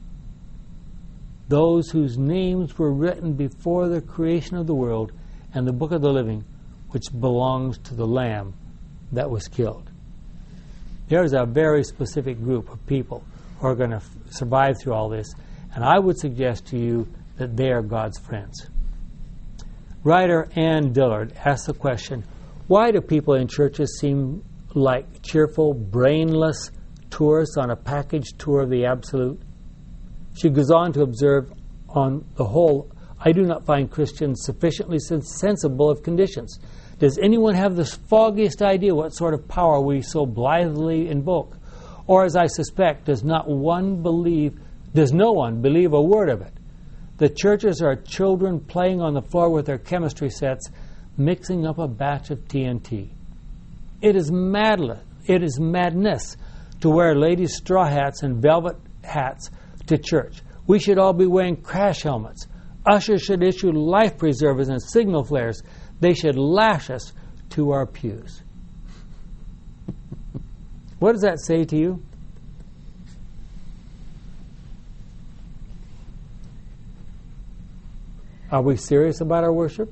[SPEAKER 1] Those whose names were written before the creation of the world and the book of the living, which belongs to the Lamb that was killed. There's a very specific group of people who are going to survive through all this, and I would suggest to you that they are God's friends. Writer Ann Dillard asks the question, why do people in churches seem like cheerful, brainless tourists on a package tour of the absolute? She goes on to observe, on the whole, I do not find Christians sufficiently sensible of conditions. Does anyone have the foggiest idea what sort of power we so blithely invoke? Or, as I suspect, does no one believe a word of it? The churches are children playing on the floor with their chemistry sets, mixing up a batch of TNT. It is madness to wear ladies' straw hats and velvet hats to church. We should all be wearing crash helmets. Ushers should issue life preservers and signal flares. They should lash us to our pews. What does that say to you? Are we serious about our worship?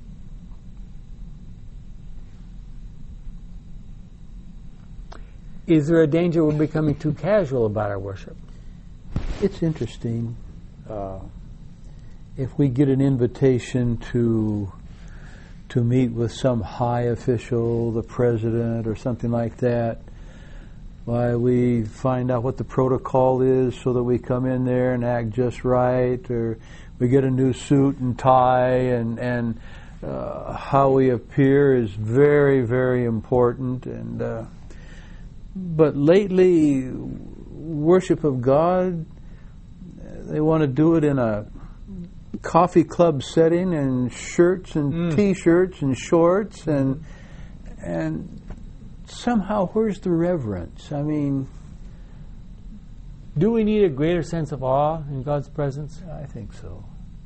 [SPEAKER 1] Is there a danger we're becoming too casual about our worship?
[SPEAKER 4] It's interesting. If we get an invitation to meet with some high official, the president or something like that, why we find out what the protocol is so that we come in there and act just right, or we get a new suit and tie, and how we appear is very, very important. And but lately, worship of God, they want to do it in a coffee club setting and shirts and T-shirts and shorts and somehow where's the reverence? I mean,
[SPEAKER 1] do we need a greater sense of awe in God's presence?
[SPEAKER 4] I think so.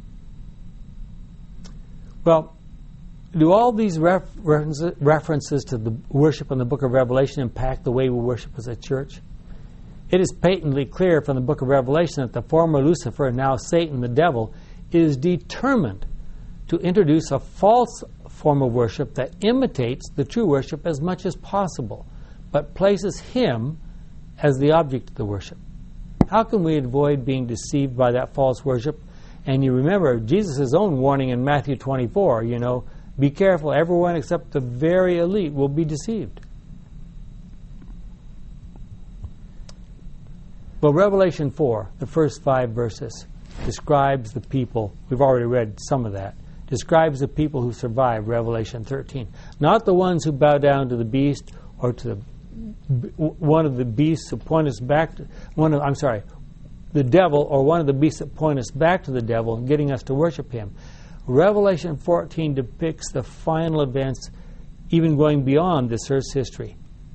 [SPEAKER 1] Well, do all these references to the worship in the book of Revelation impact the way we worship as a church? It is patently clear from the book of Revelation that the former Lucifer, now Satan, the devil, is determined to introduce a false form of worship that imitates the true worship as much as possible, but places him as the object of the worship. How can we avoid being deceived by that false worship? And you remember Jesus' own warning in Matthew 24, be careful, everyone except the very elite will be deceived. Well, Revelation 4, the first 5 verses, describes the people, we've already read some of that, describes the people who survive Revelation 13. Not the ones who bow down to the beast or to one of the beasts who point us back to, the devil or one of the beasts that point us back to the devil and getting us to worship him. Revelation 14 depicts the final events even going beyond this earth's history.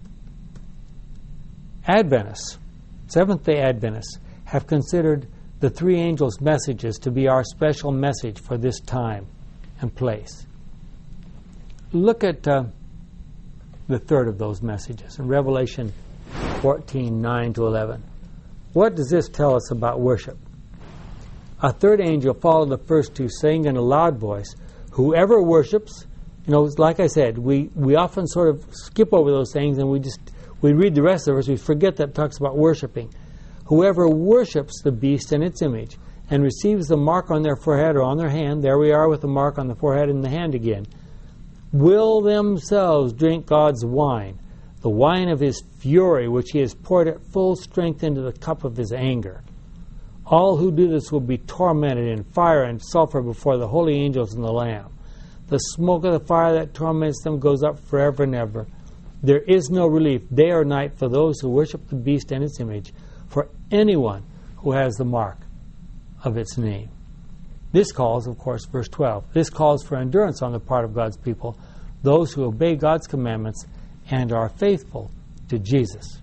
[SPEAKER 1] Adventists, Seventh-day Adventists, have considered the 3 angels' messages to be our special message for this time and place. Look at the third of those messages in Revelation 14, 9 to 11. What does this tell us about worship? A third angel followed the first 2, saying in a loud voice, whoever worships, like I said, we often sort of skip over those things and we read the rest of the verse, we forget that it talks about worshiping. Whoever worships the beast and its image and receives the mark on their forehead or on their hand, there we are with the mark on the forehead and the hand again, will themselves drink God's wine, the wine of his fury, which he has poured at full strength into the cup of his anger. All who do this will be tormented in fire and sulfur before the holy angels and the Lamb. The smoke of the fire that torments them goes up forever and ever. There is no relief day or night for those who worship the beast and its image, for anyone who has the mark of its name. This calls, of course, verse 12, this calls for endurance on the part of God's people, those who obey God's commandments and are faithful to Jesus.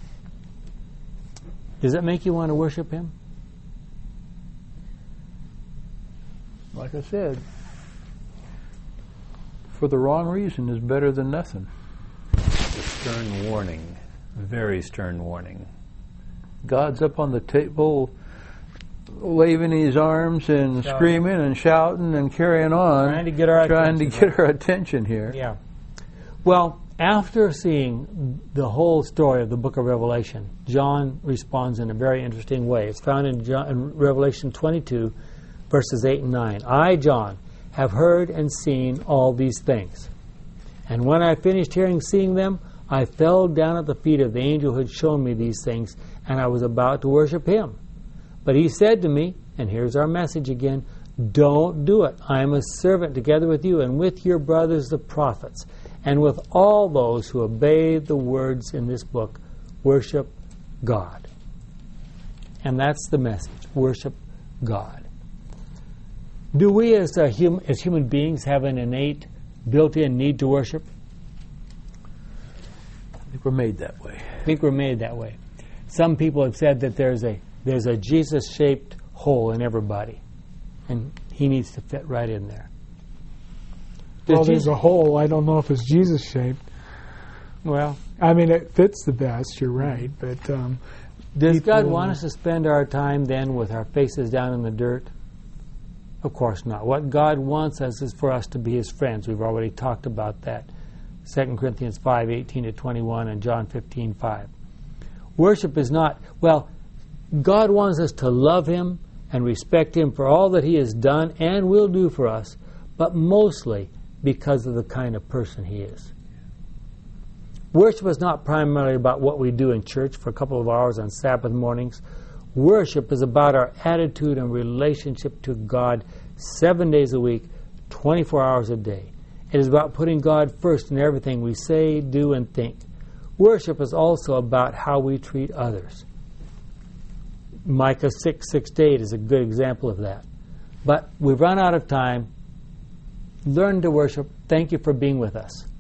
[SPEAKER 1] Does that make you want to worship Him?
[SPEAKER 4] Like I said, for the wrong reason is better than nothing.
[SPEAKER 2] Stern warning, very stern warning.
[SPEAKER 4] God's up on the table waving his arms and screaming and shouting and carrying on,
[SPEAKER 1] trying to get our
[SPEAKER 4] attention here.
[SPEAKER 1] Yeah. Well, after seeing the whole story of the book of Revelation, John responds in a very interesting way. It's found in Revelation 22, verses 8 and 9. I, John, have heard and seen all these things. And when I finished seeing them, I fell down at the feet of the angel who had shown me these things, and I was about to worship him. But he said to me, and here's our message again, don't do it. I am a servant together with you and with your brothers the prophets, and with all those who obey the words in this book. Worship God. And that's the message. Worship God. Do we as human beings have an innate, built-in need to worship?
[SPEAKER 4] I think we're made that way.
[SPEAKER 1] I think we're made that way. Some people have said that there's a Jesus-shaped hole in everybody, and he needs to fit right in there.
[SPEAKER 5] Well, there's a hole. I don't know if it's Jesus-shaped.
[SPEAKER 1] Well,
[SPEAKER 5] I mean, it fits the best, you're right, but...
[SPEAKER 1] does God want us to spend our time then with our faces down in the dirt? Of course not. What God wants us is for us to be His friends. We've already talked about that. 2 Corinthians 5:18-21 and John 15:5. Worship is not... Well, God wants us to love Him and respect Him for all that He has done and will do for us, but mostly because of the kind of person He is. Worship is not primarily about what we do in church for a couple of hours on Sabbath mornings. Worship is about our attitude and relationship to God 7 days a week, 24 hours a day. It is about putting God first in everything we say, do, and think. Worship is also about how we treat others. Micah 6:6-8 is a good example of that. But we've run out of time. Learn to worship. Thank you for being with us.